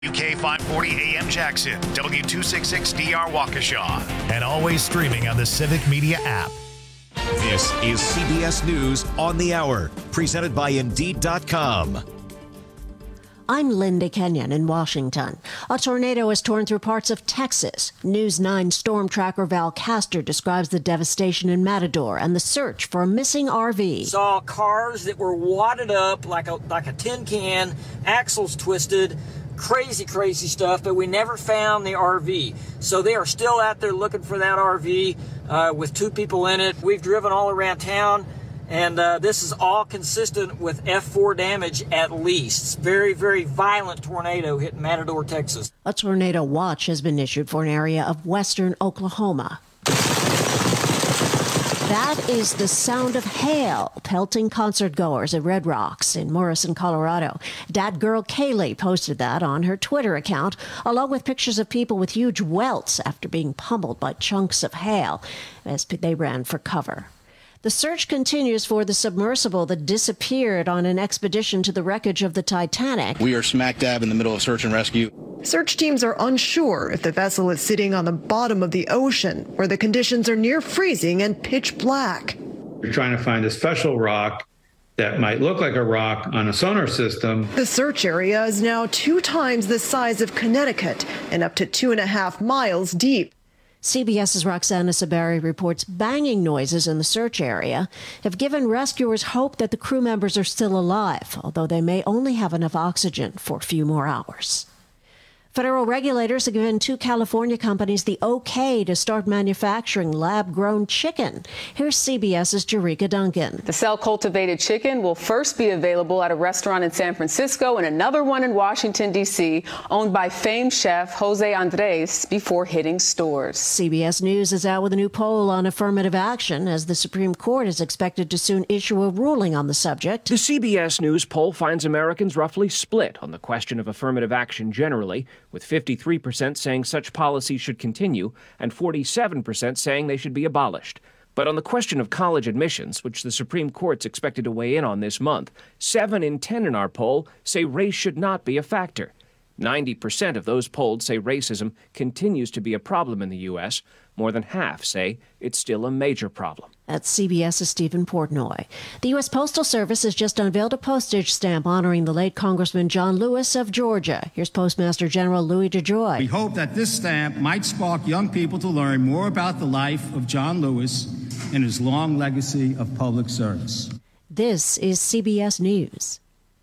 UK 540 AM Jackson, W266DR Waukesha, and always streaming on the Civic Media app. This is CBS News on the Hour, presented by Indeed.com. I'm Linda Kenyon in Washington. A tornado has torn through parts of Texas. News 9 storm tracker Val Castor describes the devastation in Matador and the search for a missing RV. Saw cars that were wadded up like a tin can, axles twisted, crazy stuff, but we never found the RV. So they are still out there looking for that RV with 2 people in it. We've driven all around town. And this is all consistent with F4 damage at least. Very, very violent tornado hit Matador, Texas. A tornado watch has been issued for an area of western Oklahoma. That is the sound of hail pelting concertgoers at Red Rocks in Morrison, Colorado. Dat girl Kaylee posted that on her Twitter account, along with pictures of people with huge welts after being pummeled by chunks of hail as they ran for cover. The search continues for the submersible that disappeared on an expedition to the wreckage of the Titanic. We are smack dab in the middle of search and rescue. Search teams are unsure if the vessel is sitting on the bottom of the ocean, where the conditions are near freezing and pitch black. We're trying to find a special rock that might look like a rock on a sonar system. The search area is now 2 times the size of Connecticut and up to 2.5 miles deep. CBS's Roxana Sabari reports banging noises in the search area have given rescuers hope that the crew members are still alive, although they may only have enough oxygen for a few more hours. Federal regulators have given 2 California companies the okay to start manufacturing lab-grown chicken. Here's CBS's Jerika Duncan. The cell-cultivated chicken will first be available at a restaurant in San Francisco and another one in Washington, D.C., owned by famed chef Jose Andres, before hitting stores. CBS News is out with a new poll on affirmative action, as the Supreme Court is expected to soon issue a ruling on the subject. The CBS News poll finds Americans roughly split on the question of affirmative action generally, with 53% saying such policies should continue and 47% saying they should be abolished. But on the question of college admissions, which the Supreme Court's expected to weigh in on this month, 7 in 10 in our poll say race should not be a factor. 90% of those polled say racism continues to be a problem in the U.S. More than half say it's still a major problem. That's CBS's Stephen Portnoy. The U.S. Postal Service has just unveiled a postage stamp honoring the late Congressman John Lewis of Georgia. Here's Postmaster General Louis DeJoy. We hope that this stamp might spark young people to learn more about the life of John Lewis and his long legacy of public service. This is CBS News.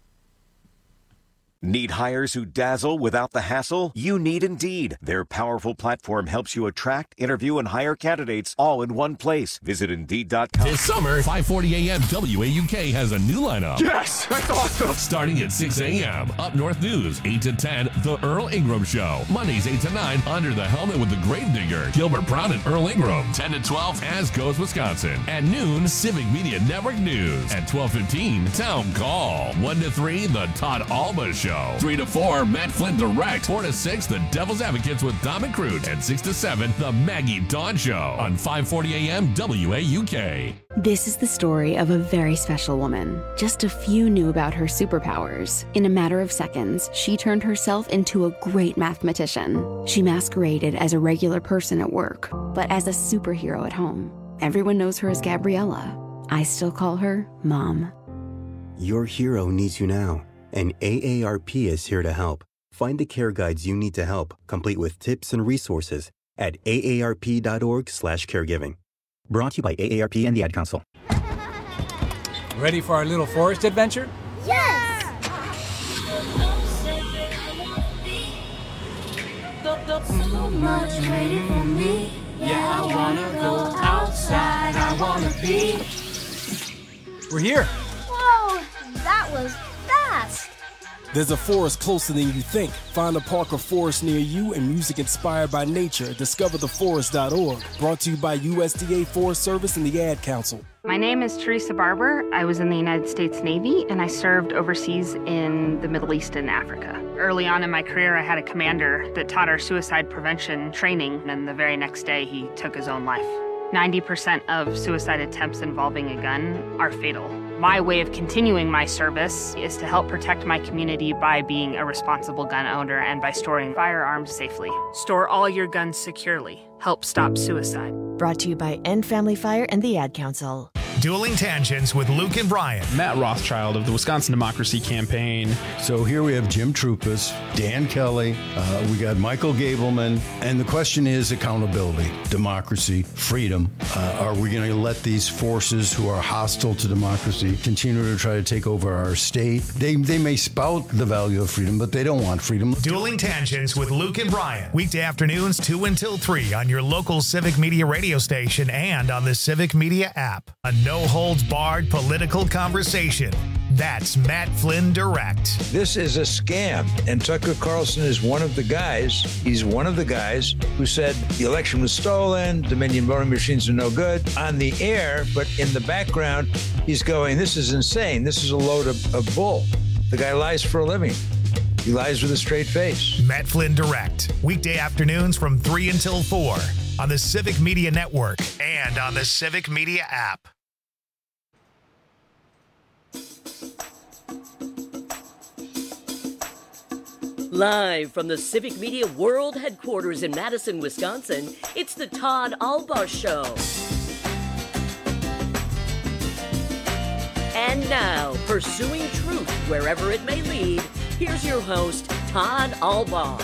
Need hires who dazzle without the hassle? You need Indeed. Their powerful platform helps you attract, interview, and hire candidates all in one place. Visit Indeed.com. This summer, 540 AM WAUK has a new lineup. Yes, that's awesome. Starting at 6 a.m. Up North News, 8 to 10, The Earl Ingram Show. Mondays, 8 to 9, Under the Helmet with the Grave Digger, Gilbert Brown and Earl Ingram. 10 to 12, As Goes Wisconsin. At noon, Civic Media Network News. At 12:15, Town Call. 1 to 3, The Todd Alba Show. 3 to 4, Matt Flynn Direct. 4 to 6, The Devil's Advocates with Dom and Crute. And 6 to 7, The Maggie Dawn Show on 540 AM WAUK. This is the story of a very special woman. Just a few knew about her superpowers. In a matter of seconds, she turned herself into a great mathematician. She masqueraded as a regular person at work, but as a superhero at home. Everyone knows her as Gabriella. I still call her Mom. Your hero needs you now, and AARP is here to help. Find the care guides you need to help, complete with tips and resources at aarp.org/caregiving. Brought to you by AARP and the Ad Council. Ready for our little forest adventure? Yes! So much waiting for me. Yeah, I wanna go outside. I wanna be. We're here. Whoa, that was fast. There's a forest closer than you think. Find a park or forest near you and music inspired by nature. DiscoverTheForest.org. Brought to you by USDA Forest Service and the Ad Council. My name is Teresa Barber. I was in the United States Navy, and I served overseas in the Middle East and Africa. Early on in my career, I had a commander that taught our suicide prevention training, and the very next day, he took his own life. 90% of suicide attempts involving a gun are fatal. My way of continuing my service is to help protect my community by being a responsible gun owner and by storing firearms safely. Store all your guns securely. Help stop suicide. Brought to you by End Family Fire and the Ad Council. Dueling Tangents with Luke and Brian. Matt Rothschild of the Wisconsin Democracy Campaign. So here we have Jim Troupas, Dan Kelly, we got Michael Gableman, and the question is accountability, democracy, freedom. Are we going to let these forces who are hostile to democracy continue to try to take over our state? They may spout the value of freedom, but they don't want freedom. Dueling Tangents with Luke and Brian. Weekday afternoons 2 until 3 on your local Civic Media radio station and on the Civic Media app. A no-holds-barred political conversation. That's Matt Flynn Direct. This is a scam, and Tucker Carlson is one of the guys. He's one of the guys who said the election was stolen, Dominion voting machines are no good on the air, but in the background, he's going, this is insane. This is a load of bull. The guy lies for a living. He lies with a straight face. Matt Flynn Direct. Weekday afternoons from 3 until 4 on the Civic Media Network and on the Civic Media app. Live from the Civic Media World Headquarters in Madison, Wisconsin, it's the Todd Albaugh Show. And now, pursuing truth wherever it may lead, here's your host, Todd Albaugh.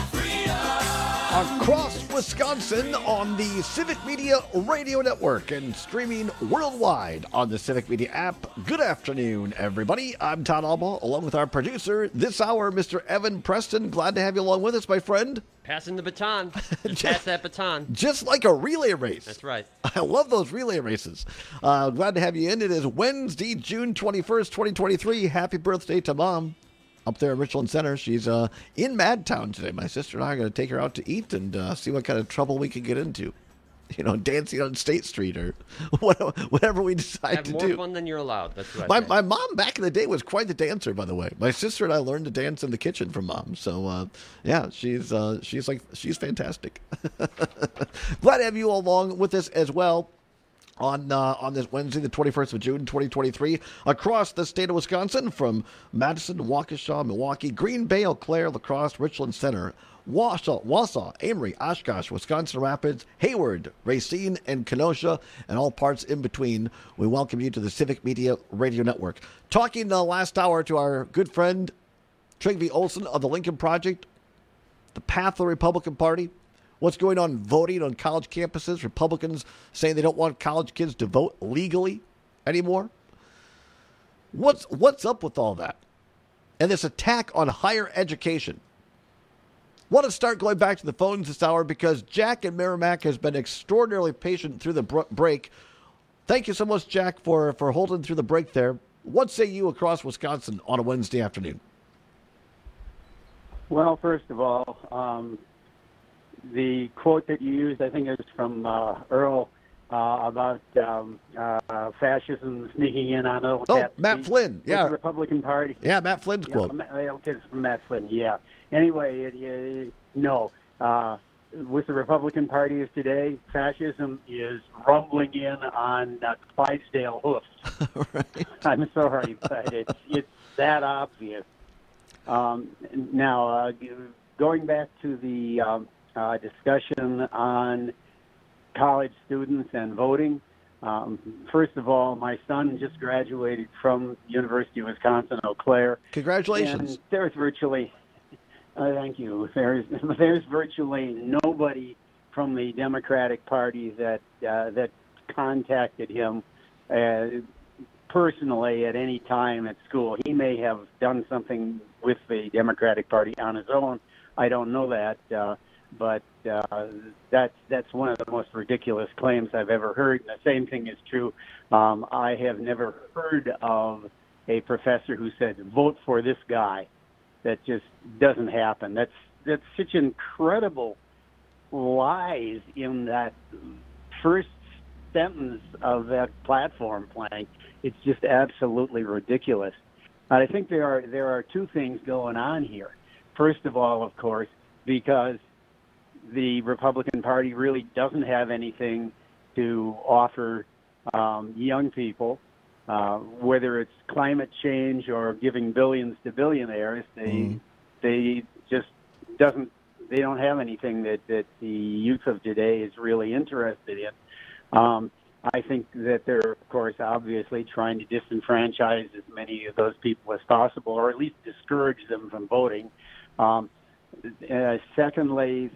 Across Wisconsin on the Civic Media Radio Network and streaming worldwide on the Civic Media app. Good afternoon, everybody. I'm Todd Albaugh, along with our producer this hour, Mr. Evan Preston. Glad to have you along with us, my friend. Passing the baton. Pass that baton. Just like a relay race. That's right. I love those relay races. Glad to have you in. It is Wednesday, June 21st, 2023. Happy birthday to Mom. Up there in Richland Center. She's in Madtown today. My sister and I are going to take her out to eat and see what kind of trouble we can get into. You know, dancing on State Street or whatever we decide to do. Have more fun than you're allowed. That's what I say. My mom back in the day was quite the dancer, by the way. My sister and I learned to dance in the kitchen from Mom. So, yeah, she's fantastic. Glad to have you all along with us as well. On this Wednesday, the 21st of June, 2023, across the state of Wisconsin, from Madison, Waukesha, Milwaukee, Green Bay, Eau Claire, La Crosse, Richland Center, Wausau, Amory, Oshkosh, Wisconsin Rapids, Hayward, Racine, and Kenosha, and all parts in between. We welcome you to the Civic Media Radio Network. Talking the last hour to our good friend Trygve Olsen of the Lincoln Project, the path of the Republican Party. What's going on voting on college campuses? Republicans saying they don't want college kids to vote legally anymore. What's up with all that? And this attack on higher education. Want to start going back to the phones this hour because Jack in Merrimack has been extraordinarily patient through the break. Thank you so much, Jack, for holding through the break there. What say you across Wisconsin on a Wednesday afternoon? Well, first of all, the quote that you used, I think it was from Earl about fascism sneaking in on Earl. Oh, Matt Flynn, yeah. The Republican Party. Yeah, Matt Flynn's quote. It's from Matt Flynn, yeah. Anyway, no. With the Republican Party of today, fascism is rumbling in on Clydesdale hoofs. Right. I'm sorry, but it's that obvious. Now, going back to the discussion on college students and voting. First of all, my son just graduated from University of Wisconsin, Eau Claire. Congratulations. And there's virtually, thank you, there's virtually nobody from the Democratic Party that contacted him personally at any time at school. He may have done something with the Democratic Party on his own. I don't know that. But that's one of the most ridiculous claims I've ever heard. And the same thing is true. I have never heard of a professor who said, vote for this guy. That just doesn't happen. That's such incredible lies in that first sentence of that platform plank. It's just absolutely ridiculous. And I think there are two things going on here. First of all, of course, because the Republican Party really doesn't have anything to offer young people whether it's climate change or giving billions to billionaires, they just they don't have anything that the youth of today is really interested in. I think that they're, of course, obviously trying to disenfranchise as many of those people as possible, or at least discourage them from voting. Secondly,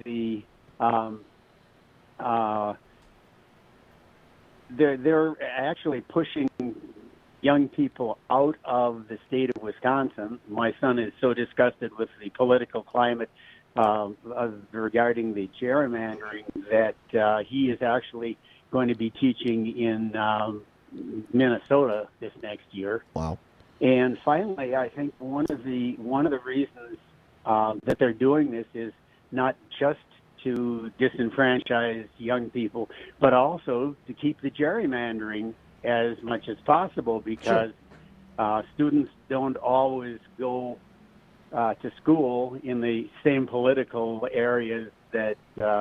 they're actually pushing young people out of the state of Wisconsin. My son is so disgusted with the political climate regarding the gerrymandering that he is actually going to be teaching in Minnesota this next year. Wow. And finally, I think one of the reasons that they're doing this is not just to disenfranchise young people, but also to keep the gerrymandering as much as possible, because students don't always go to school in the same political areas that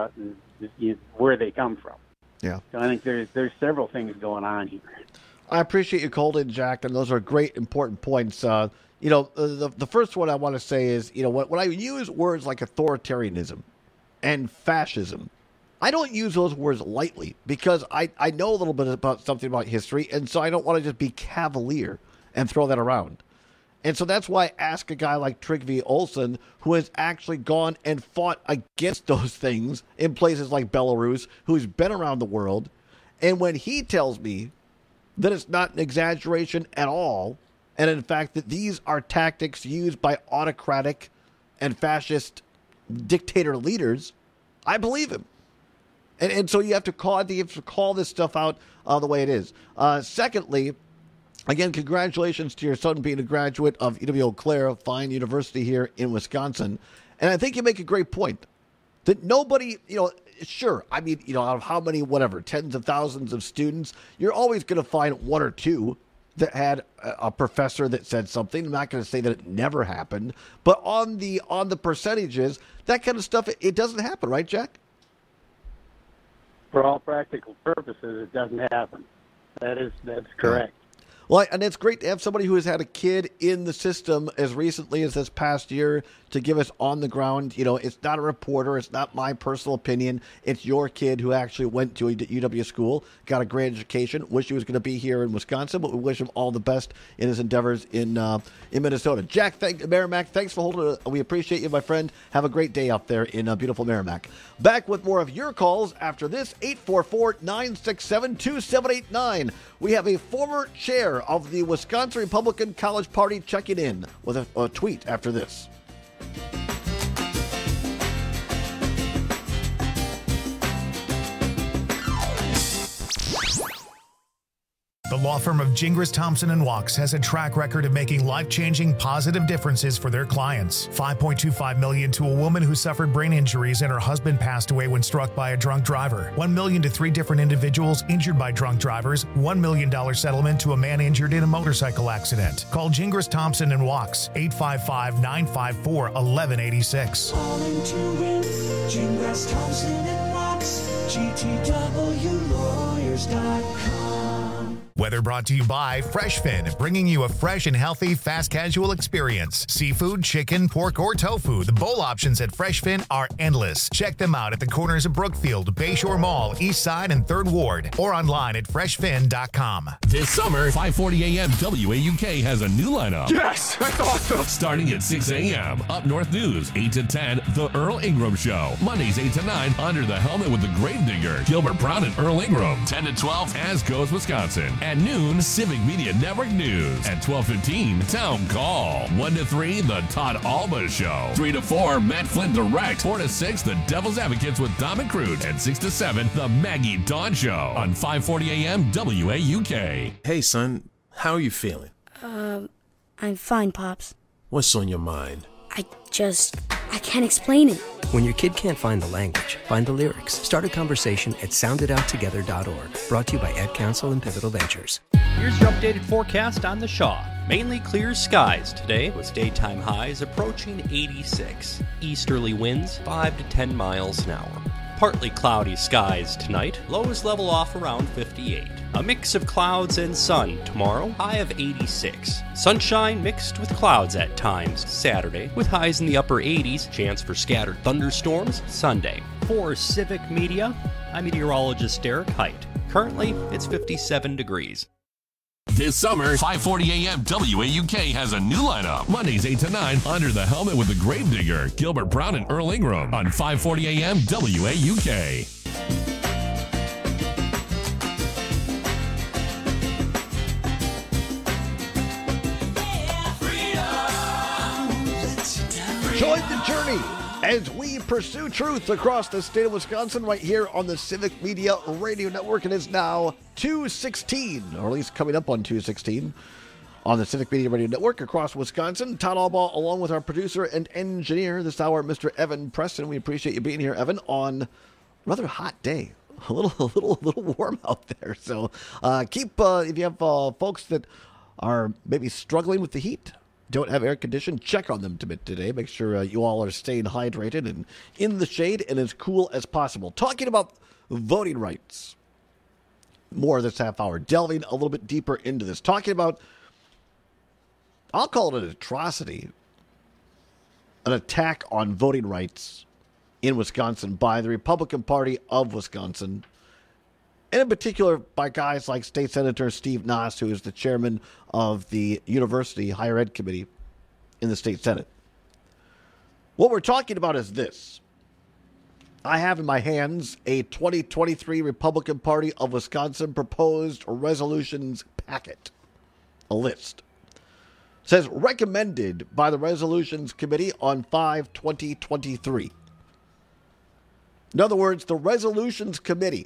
where they come from. Yeah. So I think there's several things going on here. I appreciate you called in, Jack, and those are great, important points. The first one I want to say is, when I use words like authoritarianism and fascism, I don't use those words lightly, because I know a little bit about something about history, and so I don't want to just be cavalier and throw that around. And so that's why I ask a guy like Trygve Olsen, who has actually gone and fought against those things in places like Belarus, who's been around the world. And when he tells me that it's not an exaggeration at all, and in fact that these are tactics used by autocratic and fascist dictator leaders, I believe him. And so you have to call this stuff out the way it is. Secondly, again, congratulations to your son being a graduate of UW-Eau Claire, a fine university here in Wisconsin. And I think you make a great point that nobody, sure, I mean, out of how many, tens of thousands of students, you're always going to find one or two that had a professor that said something. I'm not going to say that it never happened, but on the percentages, that kind of stuff, it doesn't happen, right, Jack? For all practical purposes, it doesn't happen. That's correct. Well, and it's great to have somebody who has had a kid in the system as recently as this past year to give us on the ground. It's not a reporter. It's not my personal opinion. It's your kid who actually went to a UW school, got a great education. Wish he was going to be here in Wisconsin, but we wish him all the best in his endeavors in Minnesota. Jack, Merrimack, thanks for holding it. We appreciate you, my friend. Have a great day out there in beautiful Merrimack. Back with more of your calls after this, 844-967-2789. We have a former chair of the Wisconsin Republican College Party checking in with a tweet after this. The law firm of Gingras, Thompson & Wachs has a track record of making life-changing positive differences for their clients. $5.25 million to a woman who suffered brain injuries and her husband passed away when struck by a drunk driver. $1 million to 3 different individuals injured by drunk drivers. $1 million settlement to a man injured in a motorcycle accident. Call Gingras, Thompson & Wachs, 855-954-1186. Calling to win, Gingras, Thompson & Wachs, GTWLawyers.com. Weather brought to you by FreshFin, bringing you a fresh and healthy, fast casual experience. Seafood, chicken, pork, or tofu, the bowl options at FreshFin are endless. Check them out at the corners of Brookfield, Bayshore Mall, East Side, and 3rd Ward, or online at freshfin.com. This summer, 5:40 a.m. WAUK has a new lineup. Yes, that's awesome. Starting at 6 a.m. Up North News, 8 to 10, The Earl Ingram Show. Mondays, 8 to 9, Under the Helmet with the Gravedigger, Gilbert Brown and Earl Ingram. 10 to 12, As Goes Wisconsin. At noon, Civic Media Network News. At 12:15, Town Call. 1 to 3, The Todd Alba Show. 3 to 4, Matt Flynn Direct. 4 to 6, The Devil's Advocates with Dom and Crute. And 6 to 7, The Maggie Dawn Show. On 5:40 a.m. WAUK. Hey, son, how are you feeling? I'm fine, Pops. What's on your mind? I can't explain it. When your kid can't find the language, find the lyrics. Start a conversation at sounditouttogether.org. Brought to you by Ad Council and Pivotal Ventures. Here's your updated forecast on the Shaw. Mainly clear skies today with daytime highs approaching 86. Easterly winds 5 to 10 miles an hour. Partly cloudy skies tonight, lows level off around 58. A mix of clouds and sun tomorrow, high of 86. Sunshine mixed with clouds at times Saturday, with highs in the upper 80s, chance for scattered thunderstorms Sunday. For Civic Media, I'm meteorologist Derek Height. Currently, it's 57 degrees. This summer, 540 AM WAUK has a new lineup. Mondays 8 to 9, Under the Helmet with the Gravedigger, Gilbert Brown and Earl Ingram on 540 AM WAUK. Join the journey as we pursue truth across the state of Wisconsin right here on the Civic Media Radio Network. It is now 2:16, or at least coming up on 2:16 on the Civic Media Radio Network across Wisconsin. Todd Albaugh along with our producer and engineer this hour, Mr. Evan Preston. We appreciate you being here, Evan, on a rather hot day. A little warm out there. So if you have folks that are maybe struggling with the heat, don't have air conditioning, check on them today. Make sure you all are staying hydrated and in the shade and as cool as possible. Talking about voting rights. More this half hour. Delving a little bit deeper into this. Talking about, I'll call it an atrocity, an attack on voting rights in Wisconsin by the Republican Party of Wisconsin. And in particular, by guys like State Senator Steve Nass, who is the chairman of the University Higher Ed Committee in the state Senate. What we're talking about is this. I have in my hands a 2023 Republican Party of Wisconsin proposed resolutions packet, a list. It says recommended by the Resolutions Committee on 5/2023. In other words, the Resolutions Committee.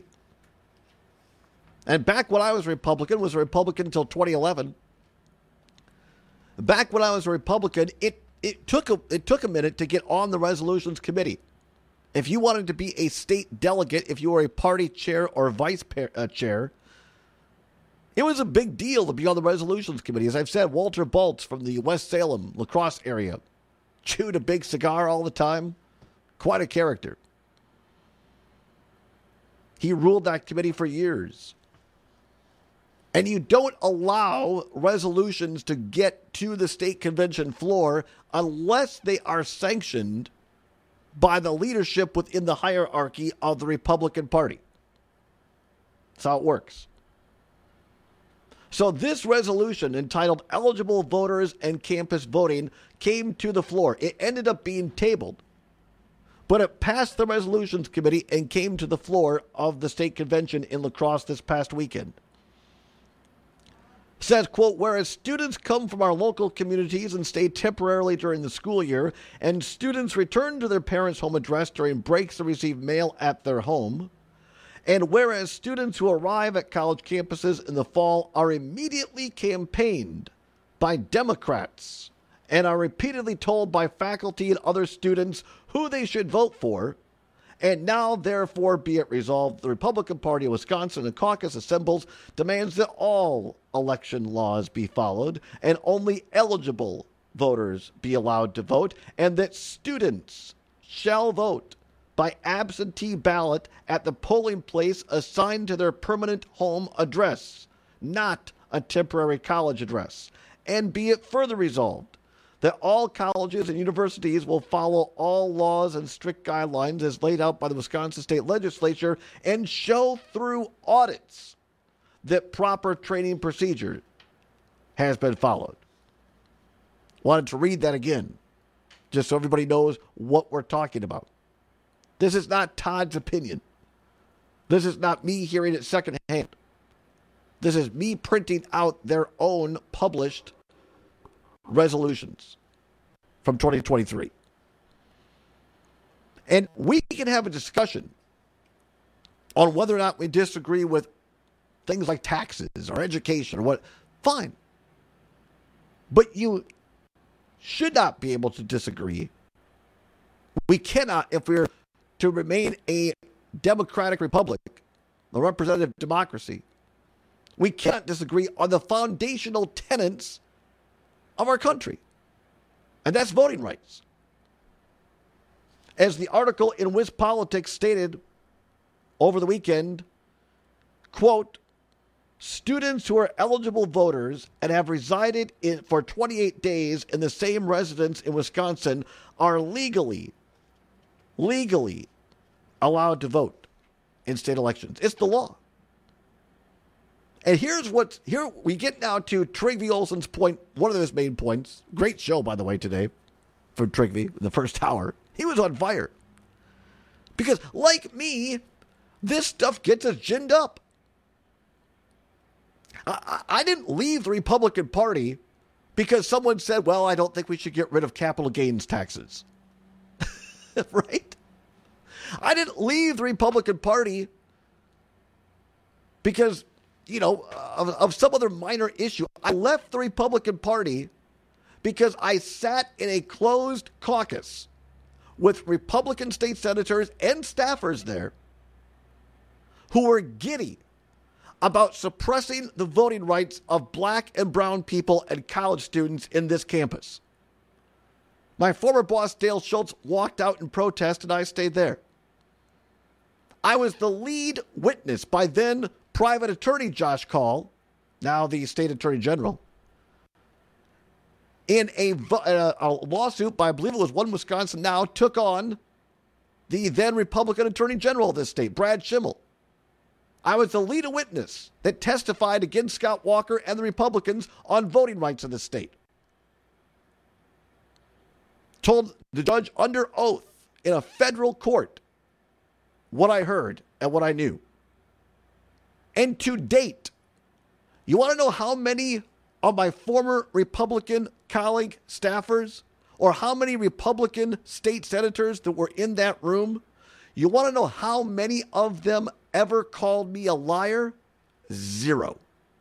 And back when I was a Republican until 2011. Back when I was a Republican, it took a minute to get on the Resolutions Committee. If you wanted to be a state delegate, if you were a party chair or vice chair, it was a big deal to be on the Resolutions Committee. As I've said, Walter Baltz from the West Salem, La Crosse area, chewed a big cigar all the time. Quite a character. He ruled that committee for years. And you don't allow resolutions to get to the state convention floor unless they are sanctioned by the leadership within the hierarchy of the Republican Party. That's how it works. So this resolution entitled Eligible Voters and Campus Voting came to the floor. It ended up being tabled, but it passed the Resolutions Committee and came to the floor of the state convention in La Crosse this past weekend. Says, quote, whereas students come from our local communities and stay temporarily during the school year, and students return to their parents' home address during breaks to receive mail at their home, and whereas students who arrive at college campuses in the fall are immediately campaigned by Democrats and are repeatedly told by faculty and other students who they should vote for, and now, therefore, be it resolved, the Republican Party of Wisconsin, a caucus assembles, demands that all election laws be followed and only eligible voters be allowed to vote, and that students shall vote by absentee ballot at the polling place assigned to their permanent home address, not a temporary college address. And be it further resolved that all colleges and universities will follow all laws and strict guidelines as laid out by the Wisconsin State Legislature and show through audits that proper training procedure has been followed. Wanted to read that again, just so everybody knows what we're talking about. This is not Todd's opinion. This is not me hearing it secondhand. This is me printing out their own published resolutions from 2023. And we can have a discussion on whether or not we disagree with things like taxes or education or what. Fine. But you should not be able to disagree. We cannot, if we're to remain a democratic republic, a representative democracy, we cannot disagree on the foundational tenets of our country. And that's voting rights. As the article in WisPolitics stated over the weekend, quote, students who are eligible voters and have resided for 28 days in the same residence in Wisconsin are legally allowed to vote in state elections. It's the law. And here we get now to Trygve Olsen's point, one of his main points. Great show, by the way, today for Trygve, the first hour. He was on fire. Because, like me, this stuff gets us ginned up. I didn't leave the Republican Party because someone said, well, I don't think we should get rid of capital gains taxes. Right? I didn't leave the Republican Party because, of some other minor issue. I left the Republican Party because I sat in a closed caucus with Republican state senators and staffers there who were giddy about suppressing the voting rights of black and brown people and college students in this campus. My former boss, Dale Schultz, walked out in protest, and I stayed there. I was the lead witness by then private attorney Josh Kaul, now the state attorney general, in a lawsuit by, I believe it was One Wisconsin Now, took on the then Republican attorney general of this state, Brad Schimmel. I was the lead witness that testified against Scott Walker and the Republicans on voting rights in the state. Told the judge under oath in a federal court what I heard and what I knew. And to date, you want to know how many of my former Republican colleague staffers or how many Republican state senators that were in that room? You want to know how many of them ever called me a liar? Zero.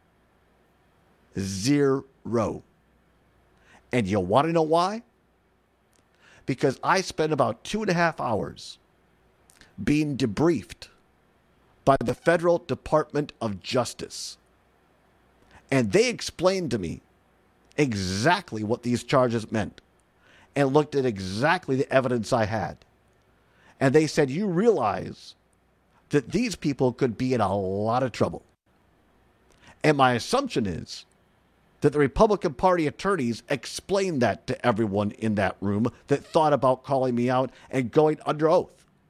And you want to know why? Because I spent about 2.5 hours being debriefed by the Federal Department of Justice. And they explained to me exactly what these charges meant and looked at exactly the evidence I had. And they said, you realize that these people could be in a lot of trouble. And my assumption is that the Republican Party attorneys explained that to everyone in that room that thought about calling me out and going under oath.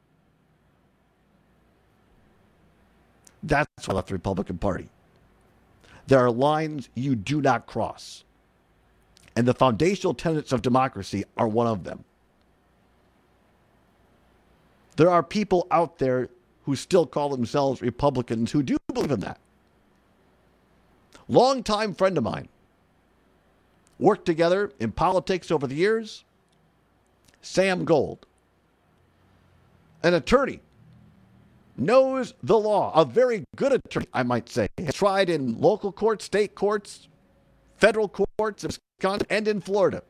That's why I left the Republican Party. There are lines you do not cross. And the foundational tenets of democracy are one of them. There are people out there who still call themselves Republicans who do believe in that. Longtime friend of mine. Worked together in politics over the years. Sam Gold. An attorney. Knows the law. A very good attorney, I might say. Has tried in local courts, state courts, federal courts in Wisconsin and in Florida.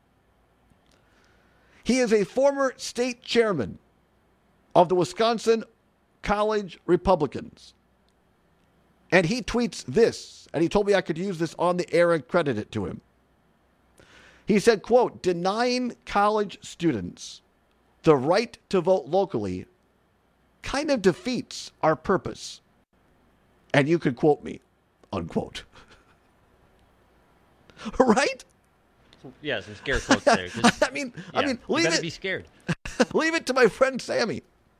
He is a former state chairman of the Wisconsin College Republicans. And he tweets this, and he told me I could use this on the air and credit it to him. He said, quote, denying college students the right to vote locally kind of defeats our purpose. And you could quote me, unquote. Right? Yeah, some scare quotes there. I mean, leave it. Be scared. Leave it to my friend Sammy,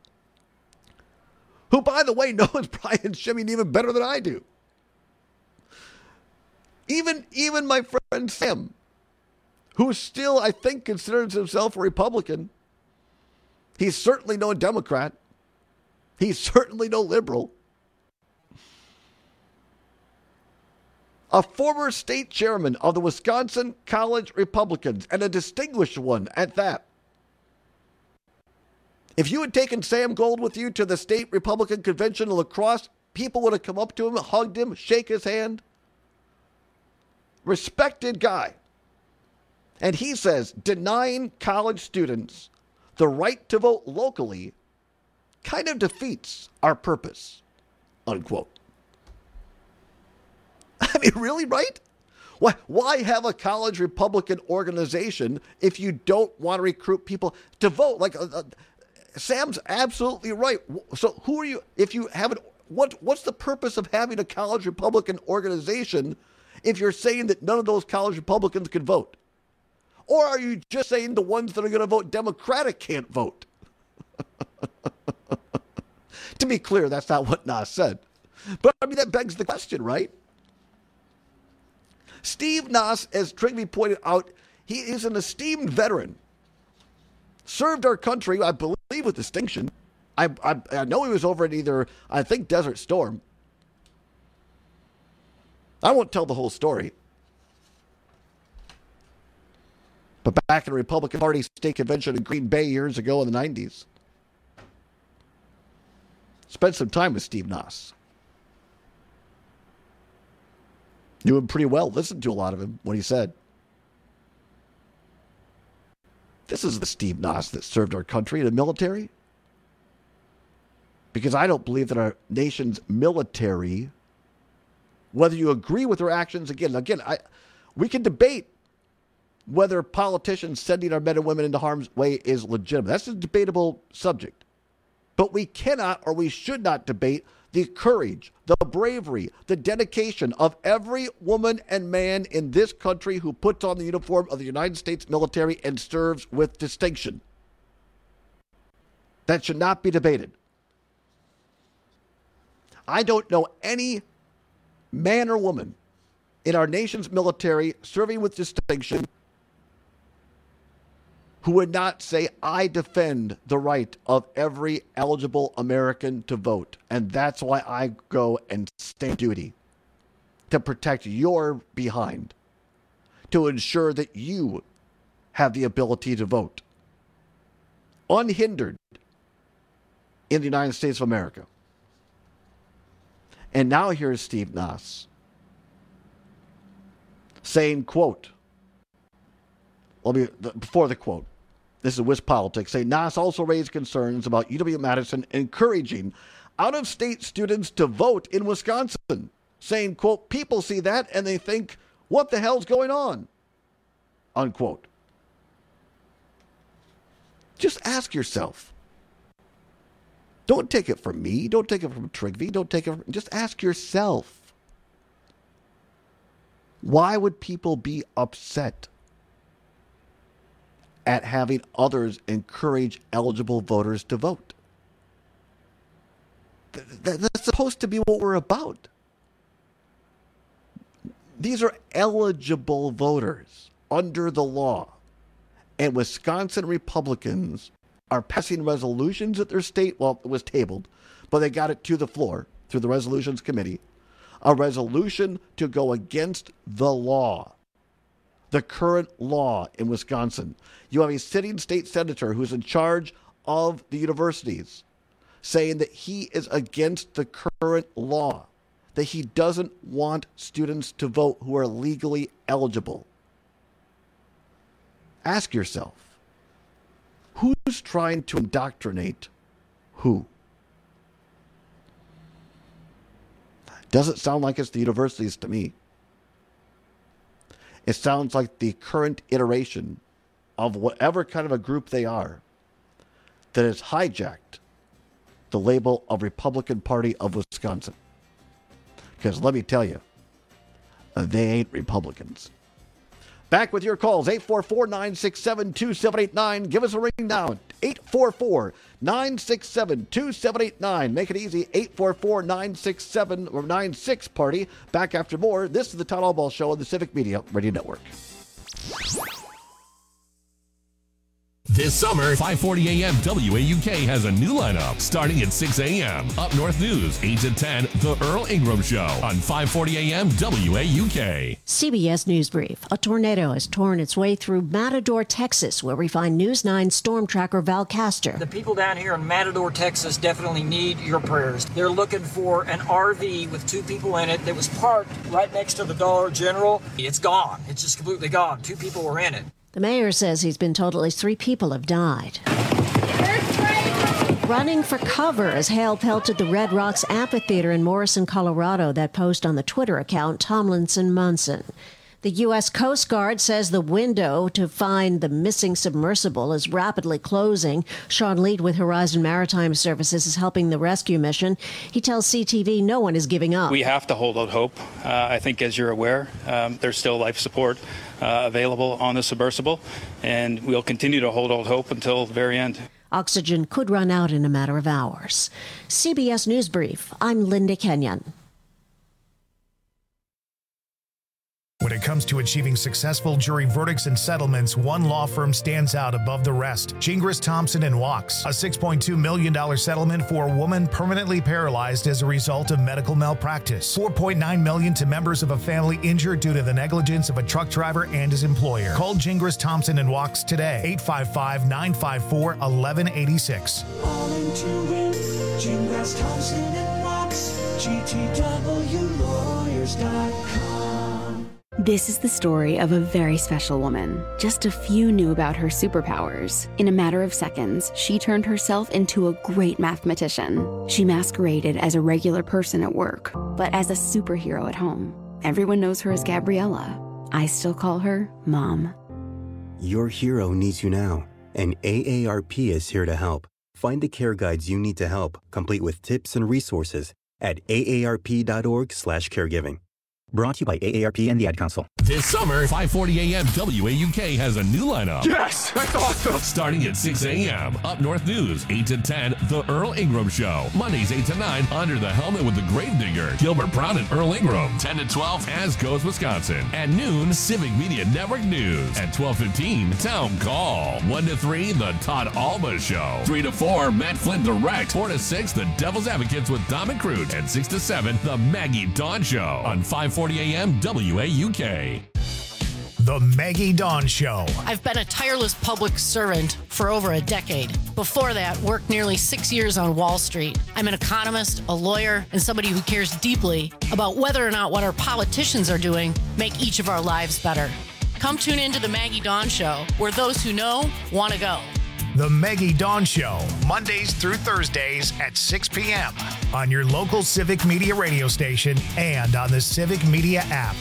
who, by the way, knows Brian Shimmy even better than I do. Even my friend Sam, who still, I think, considers himself a Republican. He's certainly no Democrat. He's certainly no liberal. A former state chairman of the Wisconsin College Republicans, and a distinguished one at that. If you had taken Sam Gold with you to the state Republican convention in La Crosse, people would have come up to him, hugged him, shake his hand. Respected guy. And he says, denying college students the right to vote locally kind of defeats our purpose, unquote. I mean, really, right? Why have a college Republican organization if you don't want to recruit people to vote? Like, Sam's absolutely right. So who are you, if you haven't, what's the purpose of having a college Republican organization if you're saying that none of those college Republicans can vote? Or are you just saying the ones that are going to vote Democratic can't vote? To be clear, that's not what Nas said. But, I mean, that begs the question, right? Steve Nas, as Trigby pointed out, he is an esteemed veteran. Served our country, I believe, with distinction. I know he was over at either, I think, Desert Storm. I won't tell the whole story. But back in the Republican Party state convention in Green Bay years ago in the 90s. Spent some time with Steve Nas. Knew him pretty well. Listened to a lot of him, what he said. This is the Steve Nas that served our country in the military. Because I don't believe that our nation's military, whether you agree with their actions, again, we can debate whether politicians sending our men and women into harm's way is legitimate. That's a debatable subject. But we cannot or we should not debate the courage, the bravery, the dedication of every woman and man in this country who puts on the uniform of the United States military and serves with distinction. That should not be debated. I don't know any man or woman in our nation's military serving with distinction who would not say, I defend the right of every eligible American to vote. And that's why I go and stand duty to protect your behind, to ensure that you have the ability to vote unhindered in the United States of America. And now here's Steve Nas saying, quote, before the quote, this is WisPolitics, saying Nas also raised concerns about UW-Madison encouraging out-of-state students to vote in Wisconsin, saying, quote, people see that and they think, what the hell's going on? Unquote. Just ask yourself. Don't take it from me. Don't take it from Trigby. Just ask yourself. Why would people be upset at having others encourage eligible voters to vote? That's supposed to be what we're about. These are eligible voters under the law. And Wisconsin Republicans are passing resolutions at their state. Well, it was tabled, but they got it to the floor through the resolutions committee. A resolution to go against the law. The current law in Wisconsin. You have a sitting state senator who's in charge of the universities saying that he is against the current law, that he doesn't want students to vote who are legally eligible. Ask yourself, who's trying to indoctrinate who? Doesn't sound like it's the universities to me. It sounds like the current iteration of whatever kind of a group they are that has hijacked the label of Republican Party of Wisconsin. Because let me tell you, they ain't Republicans. Back with your calls, 844-967-2789. Give us a ring now, 844-967-2789. Make it easy, 844-967 or 96 party. Back after more. This is the Todd Albaugh Show on the Civic Media Radio Network. This summer, 540 AM WAUK has a new lineup starting at 6 a.m. Up North News, 8 to 10, The Earl Ingram Show on 540 AM WAUK. CBS News Brief. A tornado has torn its way through Matador, Texas, where we find News 9 storm tracker Val Castor. The people down here in Matador, Texas definitely need your prayers. They're looking for an RV with 2 people in it that was parked right next to the Dollar General. It's gone. It's just completely gone. 2 people were in it. The mayor says he's been told at least 3 people have died. Running for cover as hail pelted the Red Rocks Amphitheater in Morrison, Colorado. That post on the Twitter account Tomlinson Munson. The U.S. Coast Guard says the window to find the missing submersible is rapidly closing. Sean Lead with Horizon Maritime Services is helping the rescue mission. He tells CTV no one is giving up. We have to hold out hope. I think, as you're aware, there's still life support available on the submersible, and we'll continue to hold out hope until the very end. Oxygen could run out in a matter of hours. CBS News Brief. I'm Linda Kenyon. When it comes to achieving successful jury verdicts and settlements, one law firm stands out above the rest. Gingras, Thompson & Wachs, a $6.2 million settlement for a woman permanently paralyzed as a result of medical malpractice. $4.9 million to members of a family injured due to the negligence of a truck driver and his employer. Call Gingras, Thompson & Wachs today, 855-954-1186. All into it, Gingras, Thompson & Wachs, GTWlawyers.com. This is the story of a very special woman. Just a few knew about her superpowers. In a matter of seconds, she turned herself into a great mathematician. She masqueraded as a regular person at work, but as a superhero at home. Everyone knows her as Gabriella. I still call her Mom. Your hero needs you now, and AARP is here to help. Find the care guides you need to help, complete with tips and resources at aarp.org/caregiving. Brought to you by AARP and the Ad Council. This summer, 5:40 a.m. WAUK has a new lineup. Yes, that's awesome. Starting at 6 a.m. Up North News, 8 to 10, The Earl Ingram Show. Mondays, 8 to 9, Under the Helmet with the Gravedigger, Gilbert Brown and Earl Ingram. 10 to 12, As Goes Wisconsin. At noon, Civic Media Network News. At 12:15, Town Call. 1 to 3, The Todd Alba Show. 3 to 4, Matt Flynn Direct. 4 to 6, The Devil's Advocates with Dom and Crute. And 6 to 7, The Maggie Dawn Show on 5:40 a.m. WAUK. The Maggie Dawn Show. I've been a tireless public servant for over a decade. Before that, worked nearly 6 years on Wall Street. I'm an economist, a lawyer, and somebody who cares deeply about whether or not what our politicians are doing make each of our lives better. Come tune into The Maggie Dawn Show, where those who know want to go. The Maggie Dawn Show, Mondays through Thursdays at 6 p.m. on your local Civic Media radio station and on the Civic Media app.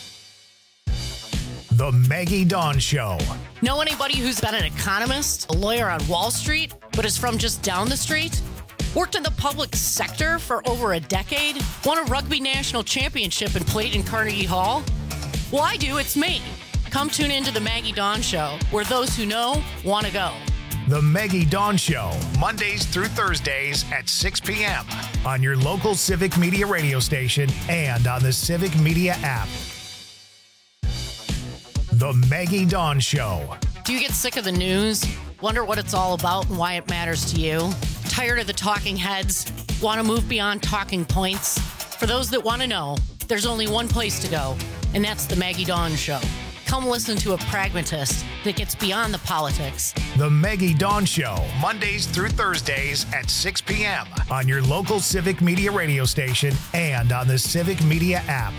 The Maggie Dawn Show. Know anybody who's been an economist, a lawyer on Wall Street, but is from just down the street? Worked in the public sector for over a decade? Won a rugby national championship and played in Carnegie Hall? Well, I do. It's me. Come tune into The Maggie Dawn Show, where those who know want to go. The Maggie Dawn Show, Mondays through Thursdays at 6 p.m. on your local Civic Media radio station and on the Civic Media app. The Maggie Dawn Show. Do you get sick of the news? Wonder what it's all about and why it matters to you? Tired of the talking heads? Want to move beyond talking points? For those that want to know, there's only one place to go, and that's The Maggie Dawn Show. Come listen to a pragmatist that gets beyond the politics. The Maggie Dawn Show, Mondays through Thursdays at 6 p.m. on your local Civic Media radio station and on the Civic Media app.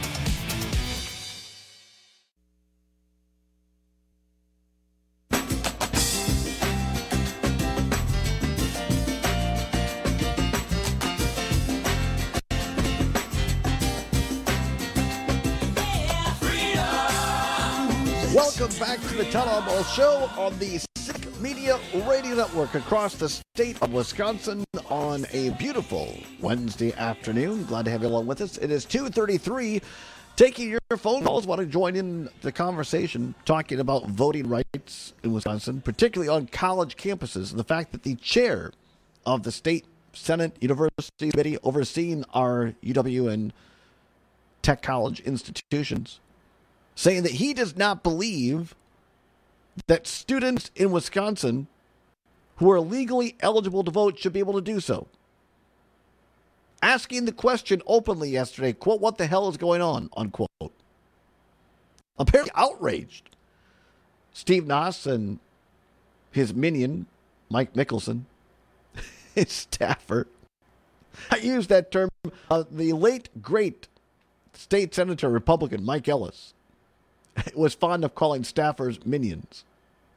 Welcome back to the Todd Alba Show on the Civic Media Radio Network across the state of Wisconsin on a beautiful Wednesday afternoon. Glad to have you along with us. It is 2:33. Taking your phone calls. Want to join in the conversation talking about voting rights in Wisconsin, particularly on college campuses, and the fact that the chair of the State Senate University Committee overseeing our UW and Tech College institutions, saying that he does not believe that students in Wisconsin who are legally eligible to vote should be able to do so. Asking the question openly yesterday, quote, "What the hell is going on?" unquote. Apparently outraged. Steve Nass and his minion, Mike Mickelson, his staffer. I use that term. The late, great state senator, Republican Mike Ellis, was fond of calling staffers minions.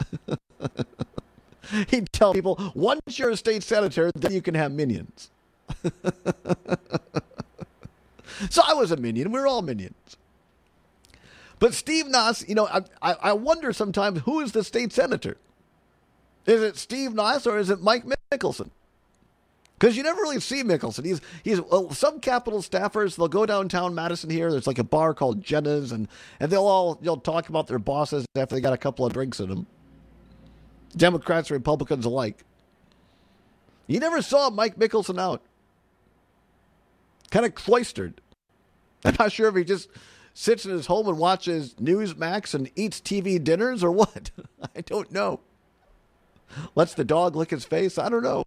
He'd tell people, once you're a state senator, then you can have minions. So I was a minion. We're all minions. But Steve Noss, I wonder sometimes who is the state senator? Is it Steve Noss or is it Mike Mickelson? Because you never really see Mickelson. Some Capitol staffers, they'll go downtown Madison here. There's like a bar called Jenna's, and they'll talk about their bosses after they got a couple of drinks in them. Democrats and Republicans alike. You never saw Mike Mickelson out. Kind of cloistered. I'm not sure if he just sits in his home and watches Newsmax and eats TV dinners or what. I don't know. Lets the dog lick his face. I don't know.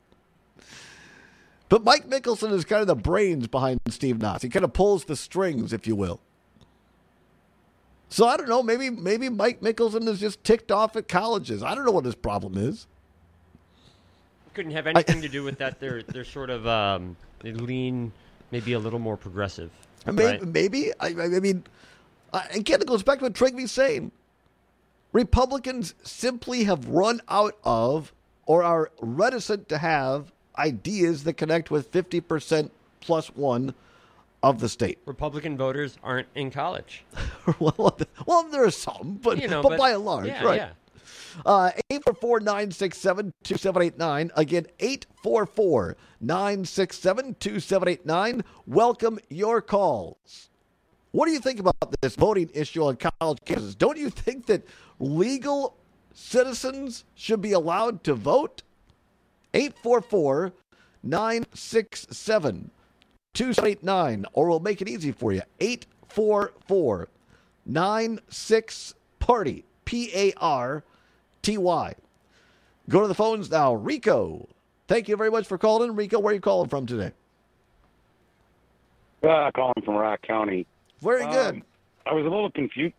But Mike Mickelson is kind of the brains behind Steve Noss. He kind of pulls the strings, if you will. So I don't know. Maybe Mike Mickelson is just ticked off at colleges. I don't know what his problem is. Couldn't have anything to do with that. They're sort of they lean maybe a little more progressive. Maybe. I mean, again, it goes back to what Trigby's saying. Republicans simply have run out of or are reticent to have ideas that connect with 50% plus one of the state. Republican voters aren't in college. well, there are some, but by and large, yeah, right. Yeah. 844-967-2789. Again, 844-967-2789. Welcome your calls. What do you think about this voting issue on college campuses? Don't you think that legal citizens should be allowed to vote? 844-967-2789. Or we'll make it easy for you. 844-96-PARTY. PARTY. Go to the phones now. Rico, thank you very much for calling in. Rico, where are you calling from today? Calling from Rock County. Very good. I was a little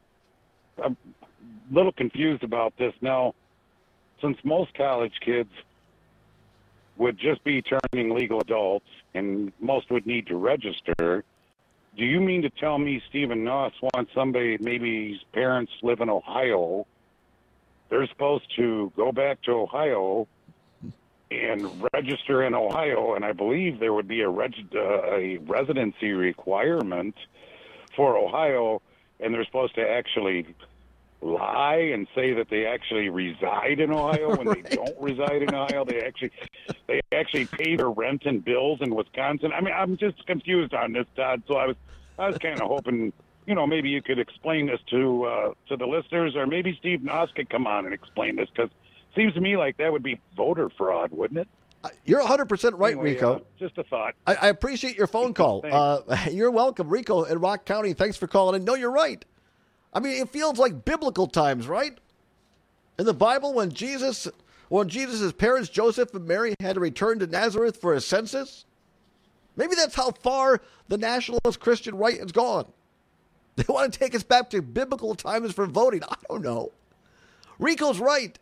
confused about this. Now, since most college kids would just be turning legal adults and most would need to register, do you mean to tell me Stephen Noss wants somebody, maybe his parents live in Ohio, they're supposed to go back to Ohio and register in Ohio, and I believe there would be a residency requirement for Ohio, and they're supposed to actually lie and say that they actually reside in Ohio when they don't reside in Ohio. They actually pay their rent and bills in Wisconsin. I mean, I'm just confused on this, Todd. So I was kind of hoping, maybe you could explain this to the listeners, or maybe Steve Noss could come on and explain this, because it seems to me like that would be voter fraud, wouldn't it? You're 100% right, Anyway, Rico. Just a thought. I appreciate your phone call. You're welcome, Rico in Rock County. Thanks for calling in. No, you're right. I mean, it feels like biblical times, right? In the Bible, when Jesus' parents, Joseph and Mary, had to return to Nazareth for a census, maybe that's how far the nationalist Christian right has gone. They want to take us back to biblical times for voting. I don't know. Rico's right.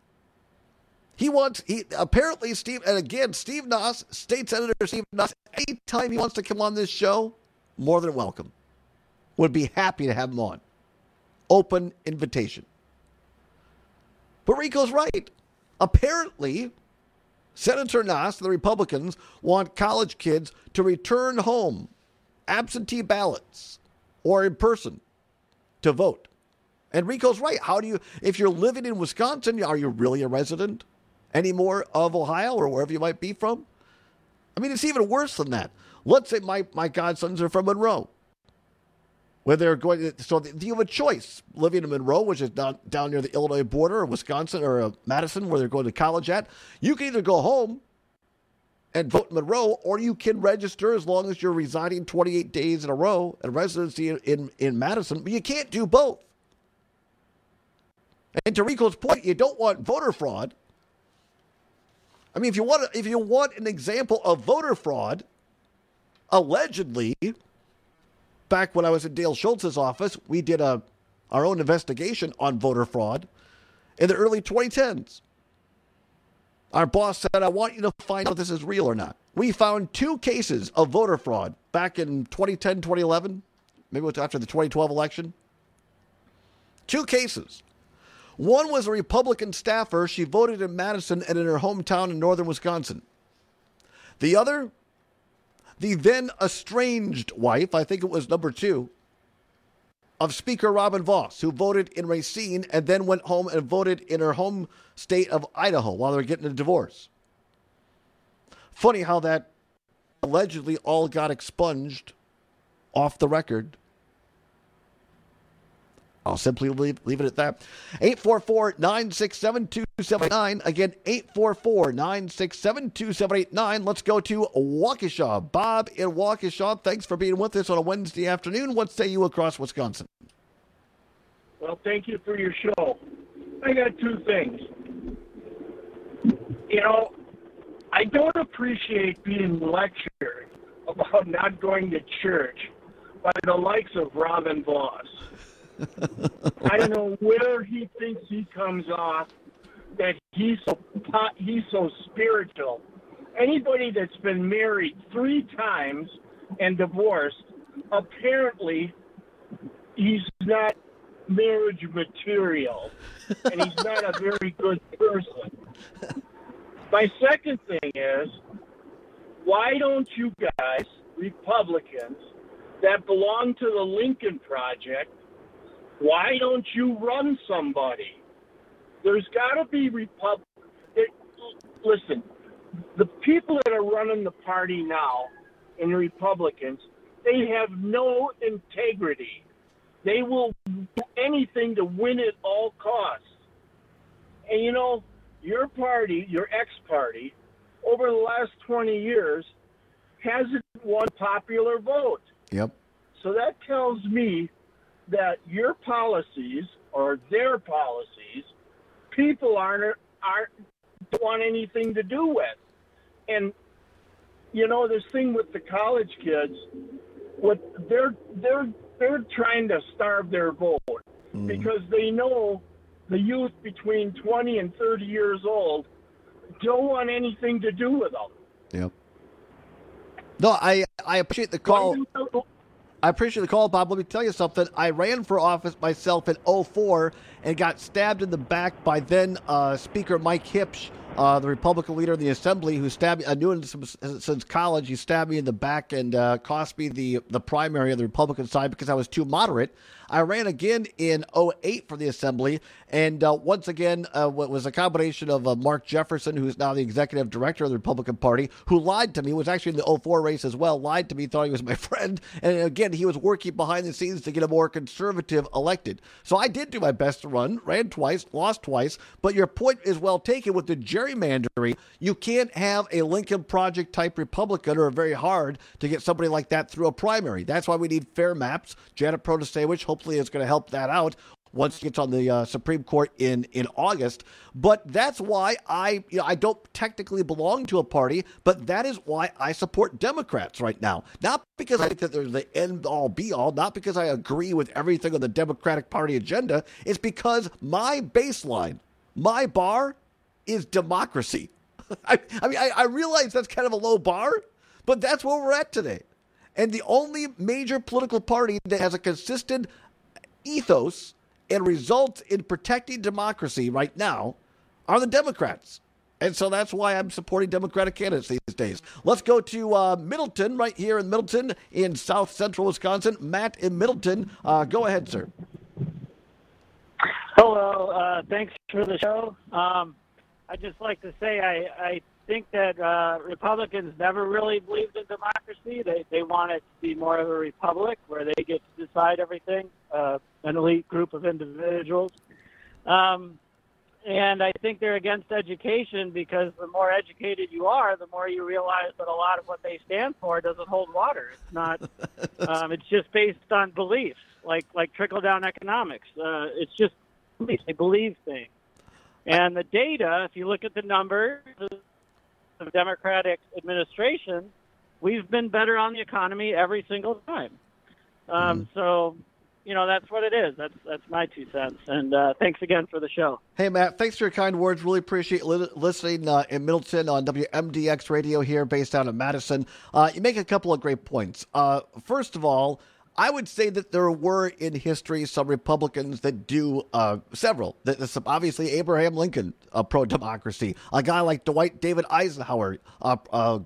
Apparently, Steve Noss, State Senator Steve Noss, anytime he wants to come on this show, more than welcome. Would be happy to have him on. Open invitation. But Rico's right. Apparently, Senator Noss and the Republicans want college kids to return home, absentee ballots, or in person, to vote. And Rico's right. If you're living in Wisconsin, are you really a resident anymore of Ohio or wherever you might be from? I mean, it's even worse than that. Let's say my godsons are from Monroe, where they're going. So you have a choice: living in Monroe, which is down near the Illinois border, or Wisconsin, or Madison, where they're going to college at. You can either go home and vote in Monroe, or you can register as long as you're residing 28 days in a row and residency in Madison. But you can't do both. And to Rico's point, you don't want voter fraud. I mean, if you want an example of voter fraud, allegedly, back when I was in Dale Schultz's office, we did our own investigation on voter fraud in the early 2010s. Our boss said, I want you to find out if this is real or not. We found 2 cases of voter fraud back in 2010, 2011, maybe it was after the 2012 election. 2 cases. One was a Republican staffer. She voted in Madison and in her hometown in northern Wisconsin. The other, the then estranged wife, I think it was number 2, of Speaker Robin Vos, who voted in Racine and then went home and voted in her home state of Idaho while they were getting a divorce. Funny how that allegedly all got expunged off the record. I'll simply leave it at that. 844-967-2789. Again, 844-967-2789. Let's go to Waukesha. Bob in Waukesha, thanks for being with us on a Wednesday afternoon. What say you across Wisconsin? Well, thank you for your show. I got two things. You know, I don't appreciate being lectured about not going to church by the likes of Robin Vos. I don't know where he thinks he comes off that he's so spiritual. Anybody that's been married 3 times and divorced, apparently he's not marriage material, and he's not a very good person. My second thing is, why don't you guys, Republicans, that belong to the Lincoln Project, why don't you run somebody? There's got to be listen, the people that are running the party now, and the Republicans, they have no integrity. They will do anything to win at all costs. And you know, your party, your ex-party, over the last 20 years, hasn't won popular vote. Yep. So that tells me that your policies or their policies, people don't want anything to do with. And you know, this thing with the college kids, what they're trying to starve their vote because they know the youth between 20 and 30 years old don't want anything to do with them. Yep. No, I appreciate the call. I appreciate the call, Bob. Let me tell you something. I ran for office myself in 2004 and got stabbed in the back by then Speaker Mike Hipsch, the Republican leader in the Assembly, who stabbed me. I knew him since college. He stabbed me in the back and cost me the primary on the Republican side because I was too moderate. I ran again in 2008 for the Assembly, and once again, what was a combination of Mark Jefferson, who's now the executive director of the Republican Party, who lied to me, was actually in the 2004 race as well, lied to me, thought he was my friend, and again, he was working behind the scenes to get a more conservative elected. So I did do my best to run, ran twice, lost twice, but your point is well taken with the gerrymandering. You can't have a Lincoln Project type Republican, or very hard to get somebody like that through a primary. That's why we need fair maps. Janet Protasewicz hopefully is going to help that out once it gets on the Supreme Court in August. But that's why I don't technically belong to a party, but that is why I support Democrats right now. Not because I think that they're the end-all, be-all, not because I agree with everything on the Democratic Party agenda. It's because my baseline, my bar, is democracy. I mean, I realize that's kind of a low bar, but that's where we're at today. And the only major political party that has a consistent ethos and results in protecting democracy right now are the Democrats. And so that's why I'm supporting Democratic candidates these days. Let's go to Middleton, right here in Middleton in south central Wisconsin. Matt in Middleton. Go ahead, sir. Hello. Thanks for the show. I'd just like to say I think that Republicans never really believed in democracy. They want it to be more of a republic where they get to decide everything, an elite group of individuals. And I think they're against education because the more educated you are, the more you realize that a lot of what they stand for doesn't hold water. It's not. It's just based on beliefs, like trickle-down economics. It's just beliefs. They believe things. And the data, if you look at the numbers of Democratic administration, we've been better on the economy every single time. So, you know, that's what it is. That's my 2 cents. And thanks again for the show. Hey, Matt, thanks for your kind words. Really appreciate listening in Middleton on WMDX radio here based out of Madison. You make a couple of great points. First of all, I would say that there were in history some Republicans that do several. Obviously, Abraham Lincoln, pro-democracy. A guy like Dwight David Eisenhower, a great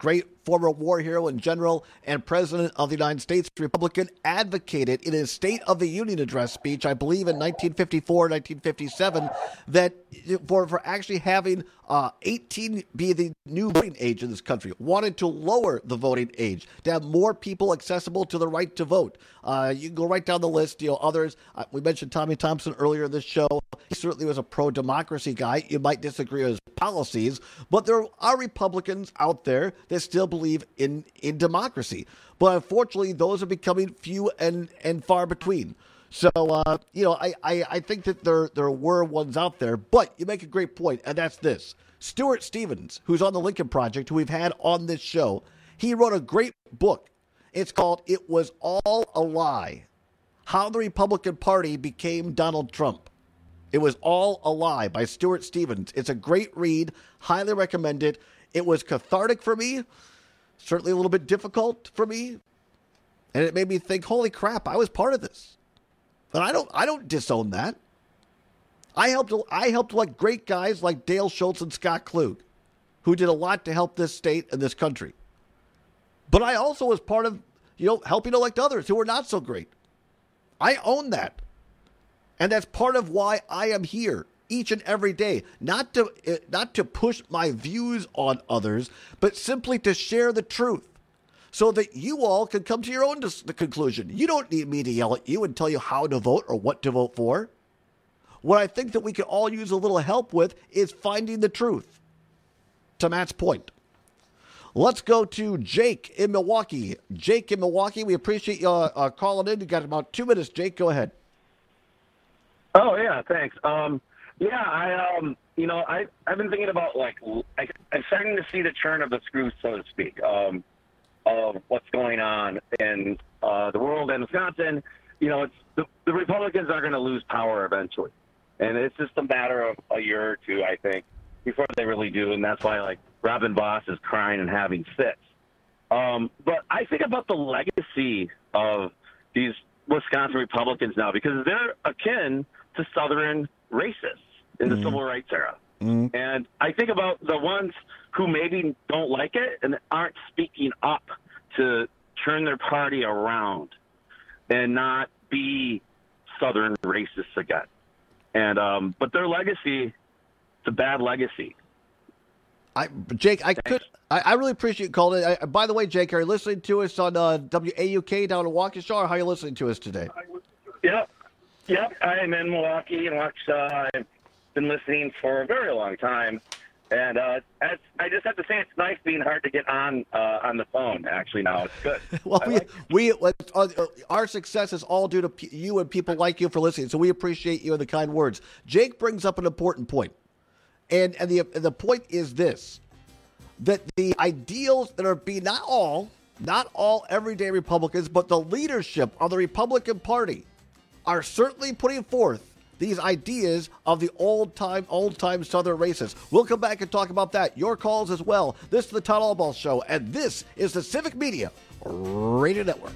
former war hero and general and president of the United States, Republican, advocated in his State of the Union address speech, I believe in 1954, 1957, that for actually having 18 be the new voting age in this country, wanted to lower the voting age, to have more people accessible to the right to vote. You can go right down the list. Others, we mentioned Tommy Thompson earlier in this show. He certainly was a pro-democracy guy. You might disagree with his policies, but there are Republicans out there that still believe in democracy. But unfortunately, those are becoming few and far between. So, I think that there were ones out there, but you make a great point, and that's this. Stuart Stevens, who's on the Lincoln Project, who we've had on this show, he wrote a great book. It's called It Was All a Lie, How the Republican Party Became Donald Trump. It Was All a Lie by Stuart Stevens. It's a great read, highly recommend it. It was cathartic for me, certainly a little bit difficult for me, and it made me think, holy crap, I was part of this. But I don't disown that. I helped like great guys like Dale Schultz and Scott Klug, who did a lot to help this state and this country. But I also was part of, helping elect others who were not so great. I own that. And that's part of why I am here each and every day. Not to push my views on others, but simply to share the truth so that you all can come to your own conclusion. You don't need me to yell at you and tell you how to vote or what to vote for. What I think that we can all use a little help with is finding the truth. To Matt's point. Let's go to Jake in Milwaukee. Jake in Milwaukee, we appreciate you calling in. You got about 2 minutes, Jake. Go ahead. Oh, yeah, thanks. I've been thinking about, I'm starting to see the churn of the screws, so to speak, of what's going on in the world and Wisconsin. It's the Republicans are going to lose power eventually. And it's just a matter of a year or two, I think, before they really do. And that's why, Robin Voss is crying and having fits. But I think about the legacy of these Wisconsin Republicans now, because they're akin to Southern racists in the civil rights era. Mm-hmm. And I think about the ones who maybe don't like it and aren't speaking up to turn their party around and not be Southern racists again. And but their legacy, it's a bad legacy. Jake, I really appreciate you calling in. By the way, Jake, are you listening to us on WAUK down in Waukesha, or how are you listening to us today? Yep. I'm in Milwaukee and Waukesha. I've been listening for a very long time. And I just have to say, it's nice being hard to get on the phone. Actually, now it's good. Well, our success is all due to you and people like you for listening. So we appreciate you and the kind words. Jake brings up an important point, and the point is this: that the ideals that are being not all everyday Republicans, but the leadership of the Republican Party are certainly putting forth these ideas of the old-time Southern racists. We'll come back and talk about that. Your calls as well. This is the Todd Albaugh Show, and this is the Civic Media Radio Network.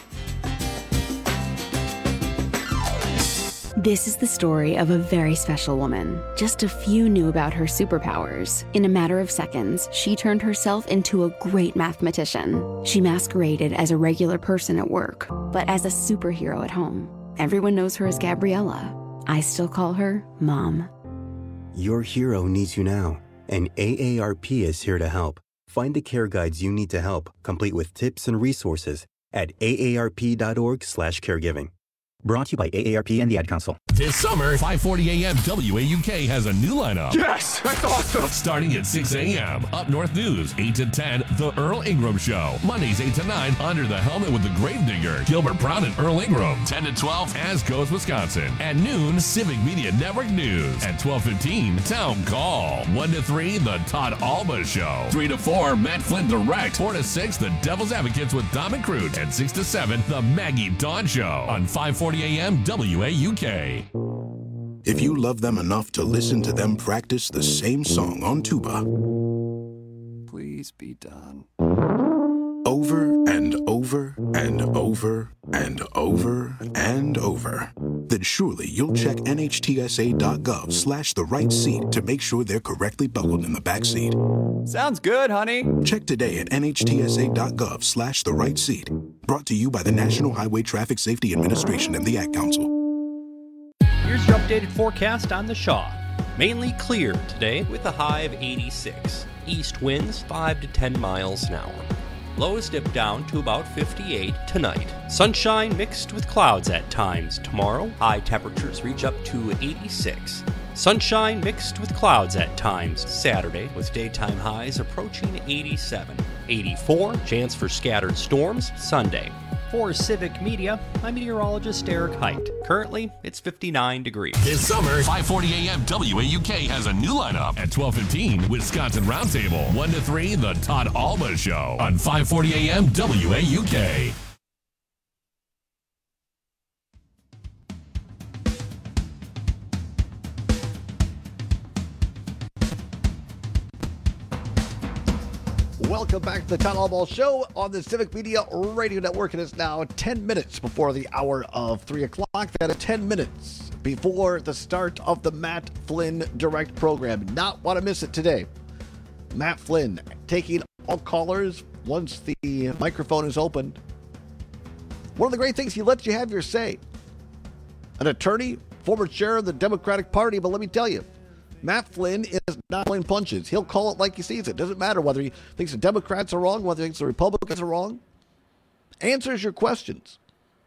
This is the story of a very special woman. Just a few knew about her superpowers. In a matter of seconds, she turned herself into a great mathematician. She masqueraded as a regular person at work, but as a superhero at home. Everyone knows her as Gabriella. I still call her Mom. Your hero needs you now, and AARP is here to help. Find the care guides you need to help, complete with tips and resources at aarp.org/caregiving. Brought to you by AARP and the Ad Council. This summer, 540 AM WAUK has a new lineup. Yes, that's awesome. Starting at 6 a.m. Up North News, 8 to 10, The Earl Ingram Show. Mondays, 8 to 9, Under the Helmet with the Gravedigger, Gilbert Brown and Earl Ingram. 10 to 12, As Goes Wisconsin. At noon, Civic Media Network News. At 12:15, Town Call. 1 to 3, The Todd Albaugh Show. 3 to 4, Matt Flynn Direct. 4 to 6, The Devil's Advocates with Dom and Crute. And 6 to 7, The Maggie Dawn Show. On 540 AM WAUK. If you love them enough to listen to them practice the same song on tuba, please be done. Over and over and over and over and over, then surely you'll check NHTSA.gov/the right seat to make sure they're correctly buckled in the back seat. Sounds good, honey. Check today at NHTSA.gov/the right seat. Brought to you by the National Highway Traffic Safety Administration and the Ad Council. Here's your updated forecast on the Shaw. Mainly clear today with a high of 86. East winds 5 to 10 miles an hour. Lows dip down to about 58 tonight. Sunshine mixed with clouds at times tomorrow. High temperatures reach up to 86. Sunshine mixed with clouds at times Saturday, with daytime highs approaching 87. 84, chance for scattered storms Sunday. For Civic Media, I'm meteorologist Eric Height. Currently, it's 59 degrees. This summer, 5:40 a.m. WAUK has a new lineup. At 12:15, Wisconsin Roundtable. 1 to 3, The Todd Alba Show on 5:40 a.m. WAUK. Welcome back to the Town Hall Ball Show on the Civic Media Radio Network. It is now 10 minutes before the hour of 3 o'clock. That is 10 minutes before the start of the Matt Flynn Direct program. Not want to miss it today. Matt Flynn taking all callers once the microphone is opened. One of the great things, he lets you have your say. An attorney, former chair of the Democratic Party, but let me tell you, Matt Flynn is not pulling punches. He'll call it like he sees it. Doesn't matter whether he thinks the Democrats are wrong, whether he thinks the Republicans are wrong. Answers your questions.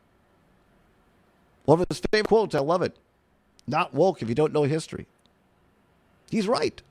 One of his favorite quotes, I love it. Not woke if you don't know history. He's right.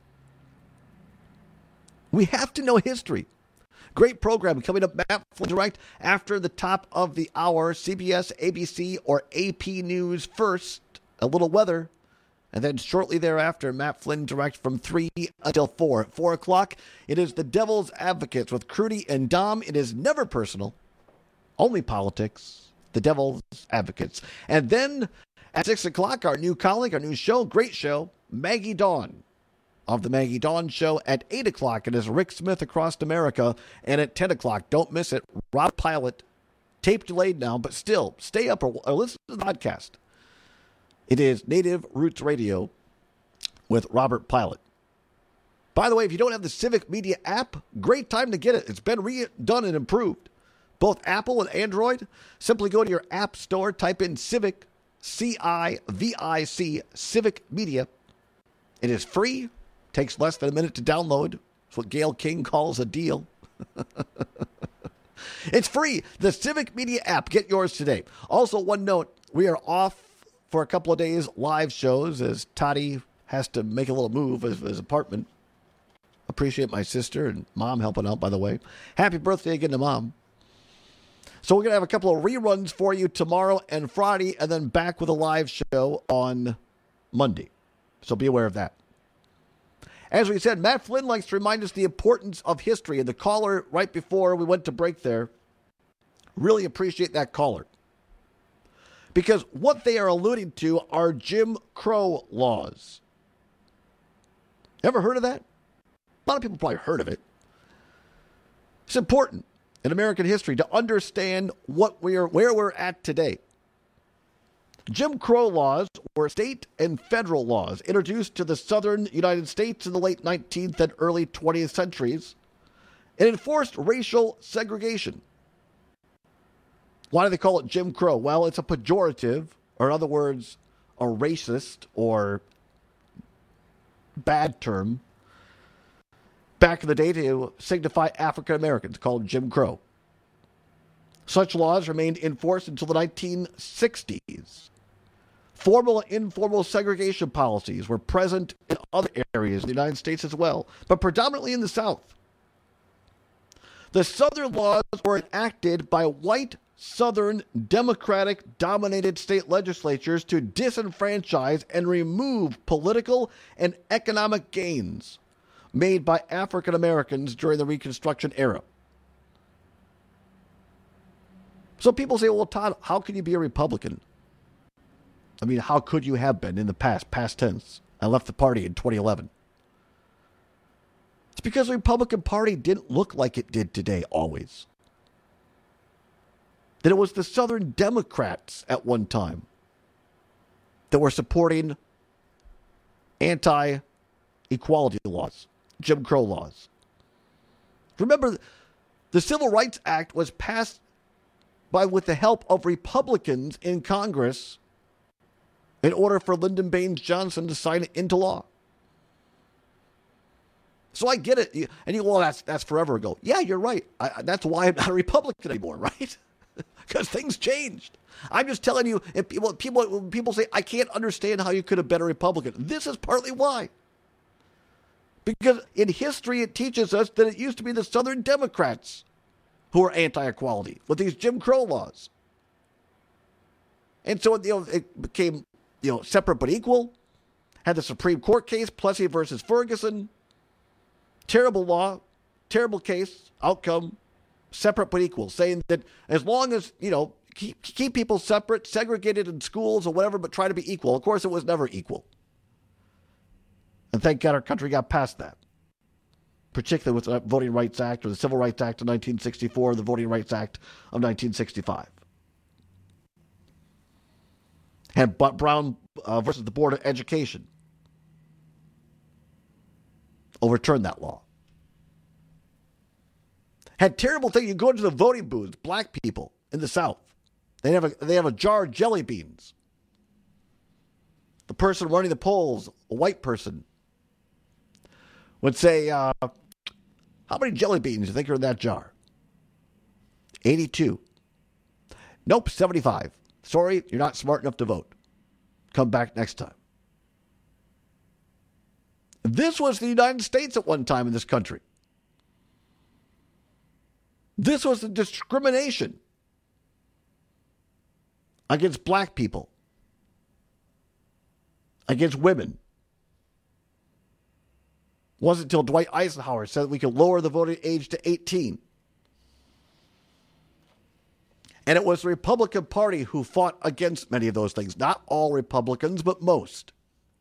We have to know history. Great program coming up, Matt Flynn Direct, after the top of the hour. CBS, ABC, or AP News first. A little weather. And then shortly thereafter, Matt Flynn Direct from 3 until 4. At 4 o'clock, it is the Devil's Advocates with Crudy and Dom. It is never personal, only politics. The Devil's Advocates. And then at 6 o'clock, our new colleague, our new show, great show, Maggie Dawn of the Maggie Dawn Show. At 8 o'clock, it is Rick Smith Across America. And at 10 o'clock, don't miss it, Rob Pilot, tape delayed now, but still, stay up or listen to the podcast. It is Native Roots Radio with Robert Pilot. By the way, if you don't have the Civic Media app, great time to get it. It's been redone and improved. Both Apple and Android. Simply go to your app store, type in Civic, C-I-V-I-C, Civic Media. It is free. Takes less than a minute to download. It's what Gail King calls a deal. It's free. The Civic Media app. Get yours today. Also, one note, we are off for a couple of days, live shows, as Toddy has to make a little move of his apartment. Appreciate my sister and mom helping out, by the way. Happy birthday again to Mom. So we're going to have a couple of reruns for you tomorrow and Friday, and then back with a live show on Monday. So be aware of that. As we said, Matt Flynn likes to remind us the importance of history. And the caller right before we went to break there, really appreciate that caller. Because what they are alluding to are Jim Crow laws. Ever heard of that? A lot of people probably heard of it. It's important in American history to understand where we're at today. Jim Crow laws were state and federal laws introduced to the southern United States in the late 19th and early 20th centuries and enforced racial segregation. Why do they call it Jim Crow? Well, it's a pejorative, or in other words, a racist or bad term, back in the day to signify African Americans, called Jim Crow. Such laws remained in force until the 1960s. Formal and informal segregation policies were present in other areas of the United States as well, but predominantly in the South. The Southern laws were enacted by white Southern Democratic-dominated state legislatures to disenfranchise and remove political and economic gains made by African Americans during the Reconstruction era. So people say, well, Todd, how can you be a Republican? I mean, how could you have been in the past tense? I left the party in 2011. It's because the Republican Party didn't look like it did today always. That it was the Southern Democrats at one time. that were supporting anti-equality laws, Jim Crow laws. Remember, the Civil Rights Act was passed with the help of Republicans in Congress in order for Lyndon Baines Johnson to sign it into law. So I get it. And you go, well, that's forever ago. Yeah, you're right. That's why I'm not a Republican anymore, right? Because things changed. I'm just telling you, if people say, I can't understand how you could have been a Republican. This is partly why. Because in history, it teaches us that it used to be the Southern Democrats who were anti-equality with these Jim Crow laws. And so it became separate but equal. Had the Supreme Court case, Plessy versus Ferguson. Terrible law, terrible case, outcome, separate but equal. Saying that as long as, keep people separate, segregated in schools or whatever, but try to be equal. Of course, it was never equal. And thank God our country got past that. Particularly with the Voting Rights Act or the Civil Rights Act of 1964, the Voting Rights Act of 1965. And Brown versus the Board of Education overturned that law. Had terrible thing. You go into the voting booths, black people in the South. They have a jar of jelly beans. The person running the polls, a white person, would say, how many jelly beans do you think are in that jar? 82. Nope, 75. Sorry, you're not smart enough to vote. Come back next time. This was the United States at one time in this country. This was the discrimination against black people, against women. It wasn't until Dwight Eisenhower said that we could lower the voting age to 18. And it was the Republican Party who fought against many of those things. Not all Republicans, but most.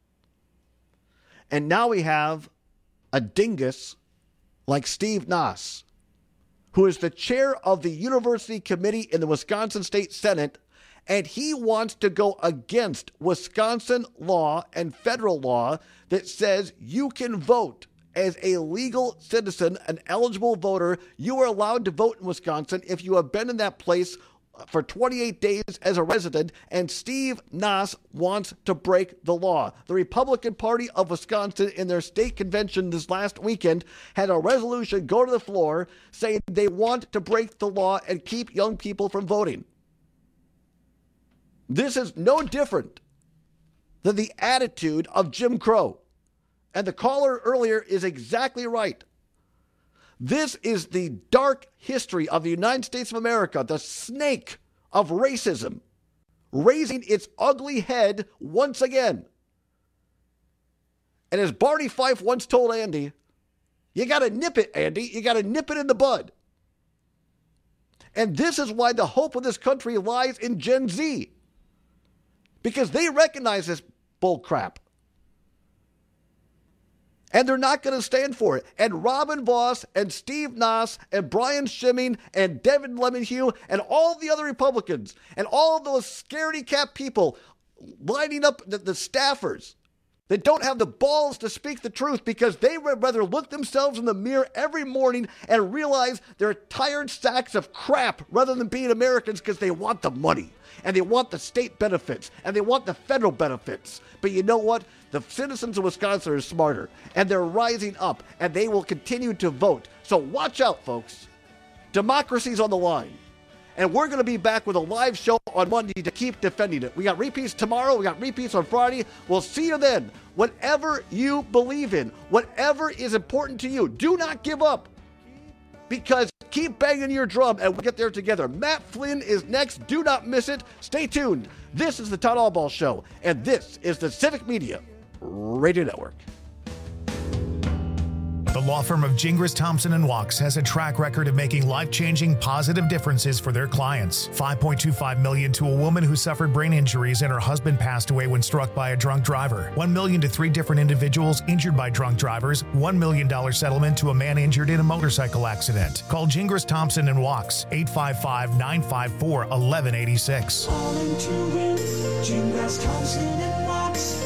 And now we have a dingus like Steve Nass, who is the chair of the University Committee in the Wisconsin State Senate, and he wants to go against Wisconsin law and federal law that says you can vote as a legal citizen, an eligible voter. You are allowed to vote in Wisconsin if you have been in that place for 28 days as a resident, and Steve Nass wants to break the law. The Republican Party of Wisconsin in their state convention this last weekend had a resolution go to the floor saying they want to break the law and keep young people from voting. This is no different than the attitude of Jim Crow. And the caller earlier is exactly right. This is the dark history of the United States of America, the snake of racism, raising its ugly head once again. And as Barney Fife once told Andy, you got to nip it, Andy. You got to nip it in the bud. And this is why the hope of this country lies in Gen Z, because they recognize this bull crap. And they're not going to stand for it. And Robin Vos and Steve Nass and Brian Schimming and Devin Lemonhew and all the other Republicans and all of those scaredy-cat people lining up the staffers that don't have the balls to speak the truth because they would rather look themselves in the mirror every morning and realize they're tired sacks of crap rather than being Americans because they want the money and they want the state benefits and they want the federal benefits. But you know what? The citizens of Wisconsin are smarter, and they're rising up, and they will continue to vote. So watch out, folks. Democracy's on the line. And we're going to be back with a live show on Monday to keep defending it. We got repeats tomorrow. We got repeats on Friday. We'll see you then. Whatever you believe in, whatever is important to you, do not give up. Because keep banging your drum, and we'll get there together. Matt Flynn is next. Do not miss it. Stay tuned. This is the Todd Albaugh Show, and this is the Civic Media Radio Network. The The law firm of Gingras, Thompson & Wachs has a track record of making life-changing, positive differences for their clients. $5.25 million to a woman who suffered brain injuries and her husband passed away when struck by a drunk driver. $1 million to 3 different individuals injured by drunk drivers. $1 million settlement to a man injured in a motorcycle accident. Call Gingras, Thompson & Wachs, 855-954-1186. Calling to win, Gingras, Thompson & Wachs,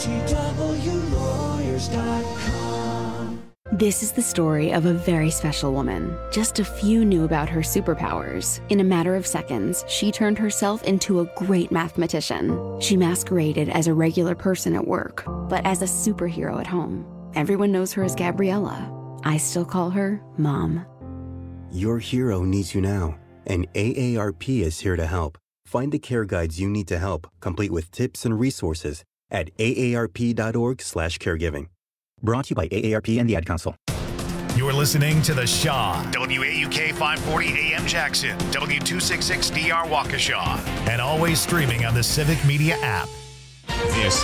GTWlawyers.com. This is the story of a very special woman. Just a few knew about her superpowers. In a matter of seconds, she turned herself into a great mathematician. She masqueraded as a regular person at work, but as a superhero at home. Everyone knows her as Gabriella. I still call her Mom. Your hero needs you now, and AARP is here to help. Find the care guides you need to help, complete with tips and resources at aarp.org/caregiving. Brought to you by AARP and the Ad Council. You're listening to The Shaw, WAUK 540 AM Jackson, W266DR Waukesha, and always streaming on the Civic Media app. This